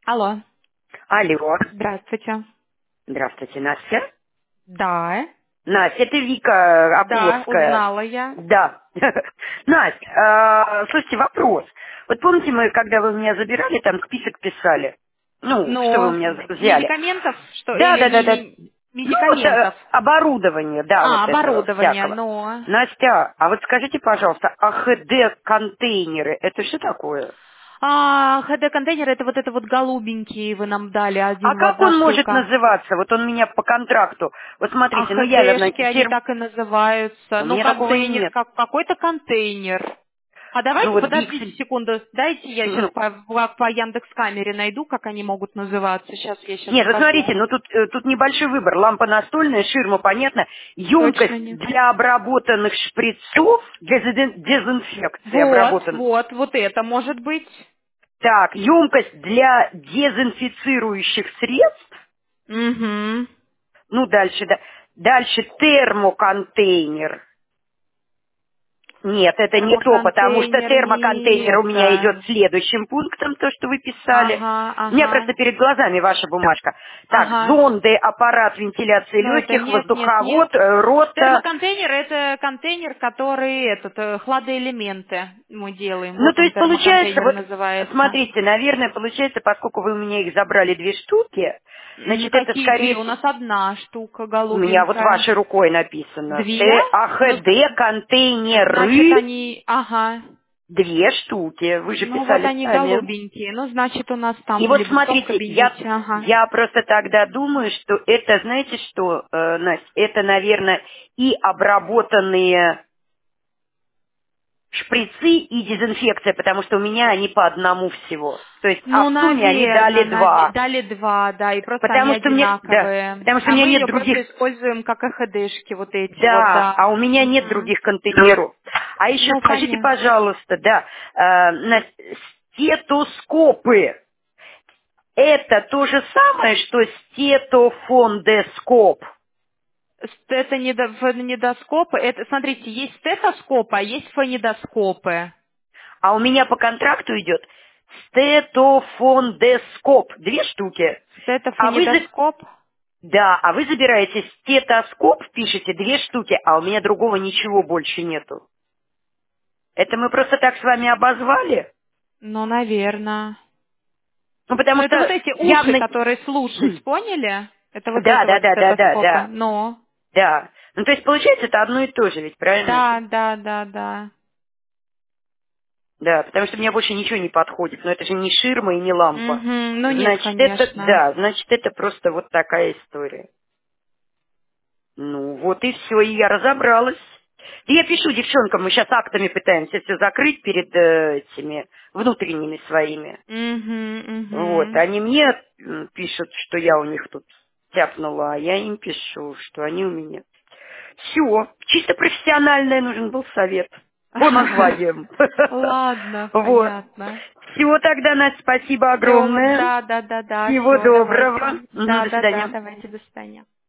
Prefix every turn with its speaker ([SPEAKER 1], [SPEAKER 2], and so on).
[SPEAKER 1] Алло.
[SPEAKER 2] Алло.
[SPEAKER 1] Здравствуйте.
[SPEAKER 2] Здравствуйте, Настя.
[SPEAKER 1] Да.
[SPEAKER 2] Настя, это Вика
[SPEAKER 1] Да,
[SPEAKER 2] Окуловская.
[SPEAKER 1] узнала я.
[SPEAKER 2] Да. Настя, слушайте, вопрос. Вот помните, мы, когда вы меня забирали, там список писали? Ну, что вы у
[SPEAKER 1] Но
[SPEAKER 2] меня взяли?
[SPEAKER 1] медикаментов, что
[SPEAKER 2] Да,
[SPEAKER 1] или
[SPEAKER 2] да, да, да. Ну, вот
[SPEAKER 1] медикаментов?
[SPEAKER 2] оборудование, да, вот этого
[SPEAKER 1] Оборудование,
[SPEAKER 2] всякого.
[SPEAKER 1] но...
[SPEAKER 2] Настя, а вот скажите, пожалуйста, АХД-контейнеры, это что такое?
[SPEAKER 1] ХД-контейнер это вот голубенький вы нам дали,
[SPEAKER 2] А
[SPEAKER 1] один,
[SPEAKER 2] как
[SPEAKER 1] одна
[SPEAKER 2] он может
[SPEAKER 1] штука.
[SPEAKER 2] называться? Вот он меня по контракту. Вот
[SPEAKER 1] А
[SPEAKER 2] смотрите, ну я, наверное,
[SPEAKER 1] ХДшки, они так и называются.
[SPEAKER 2] у
[SPEAKER 1] Ну,
[SPEAKER 2] меня такого
[SPEAKER 1] контейнер,
[SPEAKER 2] нет.
[SPEAKER 1] как какой-то контейнер. А
[SPEAKER 2] Ну
[SPEAKER 1] давайте,
[SPEAKER 2] вот
[SPEAKER 1] подождите
[SPEAKER 2] Дикси.
[SPEAKER 1] секунду, дайте я сейчас
[SPEAKER 2] Ну,
[SPEAKER 1] по Яндекс.Камере найду, как они могут называться. Сейчас я
[SPEAKER 2] нет, вот
[SPEAKER 1] скажу.
[SPEAKER 2] смотрите, ну тут небольшой выбор. Лампа настольная, ширма, понятно.
[SPEAKER 1] Точно
[SPEAKER 2] Емкость
[SPEAKER 1] нет.
[SPEAKER 2] для обработанных шприцов, для дезинфекции обработан.
[SPEAKER 1] Вот это может быть.
[SPEAKER 2] Так, емкость для дезинфицирующих средств.
[SPEAKER 1] Угу.
[SPEAKER 2] Ну, дальше, да. Дальше термоконтейнер. Нет, это не то, потому что
[SPEAKER 1] Термоконтейнер не
[SPEAKER 2] термоконтейнер у меня идет
[SPEAKER 1] это.
[SPEAKER 2] следующим пунктом, то, что вы писали.
[SPEAKER 1] Ага,
[SPEAKER 2] У меня
[SPEAKER 1] ага,
[SPEAKER 2] просто перед глазами ваша бумажка. Так,
[SPEAKER 1] ага.
[SPEAKER 2] зонды, аппарат вентиляции
[SPEAKER 1] Но это
[SPEAKER 2] легких,
[SPEAKER 1] нет.
[SPEAKER 2] воздуховод, рота.
[SPEAKER 1] Термоконтейнер это контейнер, который хладоэлементы мы делаем.
[SPEAKER 2] Ну,
[SPEAKER 1] Вот
[SPEAKER 2] то
[SPEAKER 1] он
[SPEAKER 2] есть получается,
[SPEAKER 1] термоконтейнер
[SPEAKER 2] вот,
[SPEAKER 1] называется.
[SPEAKER 2] смотрите, наверное, получается, поскольку вы у меня их забрали 2 штуки, значит, это
[SPEAKER 1] Какие две?
[SPEAKER 2] скорее
[SPEAKER 1] У нас
[SPEAKER 2] всего,
[SPEAKER 1] одна штука
[SPEAKER 2] у меня вот
[SPEAKER 1] голубенькая.
[SPEAKER 2] вашей рукой написано,
[SPEAKER 1] Две? Ну,
[SPEAKER 2] АХД
[SPEAKER 1] значит,
[SPEAKER 2] контейнеры,
[SPEAKER 1] они, ага.
[SPEAKER 2] 2 штуки, вы же
[SPEAKER 1] Ну вот
[SPEAKER 2] писали
[SPEAKER 1] они
[SPEAKER 2] сами.
[SPEAKER 1] голубенькие. Ну, значит, у нас
[SPEAKER 2] И
[SPEAKER 1] там
[SPEAKER 2] вот
[SPEAKER 1] либо в том
[SPEAKER 2] смотрите,
[SPEAKER 1] кабинете, ага.
[SPEAKER 2] я просто тогда думаю, что это, знаете что, Настя, это, наверное, и обработанные шприцы, и дезинфекция, потому что у меня они по одному всего. То есть, а
[SPEAKER 1] Ну,
[SPEAKER 2] в сумме они дали
[SPEAKER 1] наверное,
[SPEAKER 2] 2.
[SPEAKER 1] дали два, да, и просто они
[SPEAKER 2] Потому что мне, да,
[SPEAKER 1] одинаковые.
[SPEAKER 2] потому что у
[SPEAKER 1] А
[SPEAKER 2] меня
[SPEAKER 1] мы
[SPEAKER 2] нет
[SPEAKER 1] ее
[SPEAKER 2] других,
[SPEAKER 1] просто используем как ЭХДшки, вот эти вот,
[SPEAKER 2] да,
[SPEAKER 1] да.
[SPEAKER 2] а у меня нет
[SPEAKER 1] Мгм.
[SPEAKER 2] других контейнеров. А еще
[SPEAKER 1] Ну,
[SPEAKER 2] скажите,
[SPEAKER 1] понятно.
[SPEAKER 2] пожалуйста, да, стетоскопы. Это то же самое, что стетофондоскоп.
[SPEAKER 1] Это фонедоскопы. Это, смотрите, есть стетоскопы, а есть фонедоскопы.
[SPEAKER 2] А у меня по контракту идет стетофондоскоп. 2 штуки. А вы,
[SPEAKER 1] Стетофонедоскоп.
[SPEAKER 2] да, а вы забираете стетоскоп, пишете 2 штуки, а у меня другого ничего больше нету. Это мы просто так с вами обозвали?
[SPEAKER 1] Ну, наверное.
[SPEAKER 2] Ну, потому
[SPEAKER 1] Ну, это вот
[SPEAKER 2] что
[SPEAKER 1] эти уши,
[SPEAKER 2] явно...
[SPEAKER 1] которые слушать, поняли? Это вот
[SPEAKER 2] Да,
[SPEAKER 1] это
[SPEAKER 2] да,
[SPEAKER 1] вот
[SPEAKER 2] да, да, да,
[SPEAKER 1] стетоскопы.
[SPEAKER 2] да,
[SPEAKER 1] Но.
[SPEAKER 2] да. Ну, то есть, получается, это одно и то же, ведь правильно?
[SPEAKER 1] Да, да, да, да.
[SPEAKER 2] Да, потому что мне больше ничего не подходит. Но это же не ширма и не лампа.
[SPEAKER 1] Угу. Ну, нет,
[SPEAKER 2] Значит, это,
[SPEAKER 1] конечно.
[SPEAKER 2] да, значит, это просто вот такая история. Ну, вот и все, и я разобралась. И я пишу девчонкам, мы сейчас актами пытаемся все закрыть перед этими внутренними своими.
[SPEAKER 1] Угу,
[SPEAKER 2] Вот,
[SPEAKER 1] угу.
[SPEAKER 2] они мне пишут, что я у них тут тяпнула, а я им пишу, что они у меня. Все, чисто профессиональный нужен был совет по названиям.
[SPEAKER 1] Ладно,
[SPEAKER 2] Вот.
[SPEAKER 1] понятно.
[SPEAKER 2] Всего тогда, Настя, спасибо
[SPEAKER 1] Все,
[SPEAKER 2] огромное.
[SPEAKER 1] да, да, да, да,
[SPEAKER 2] Всего
[SPEAKER 1] все,
[SPEAKER 2] доброго.
[SPEAKER 1] давайте.
[SPEAKER 2] Мгм,
[SPEAKER 1] Да,
[SPEAKER 2] до
[SPEAKER 1] да, да,
[SPEAKER 2] свидания.
[SPEAKER 1] давайте, до свидания.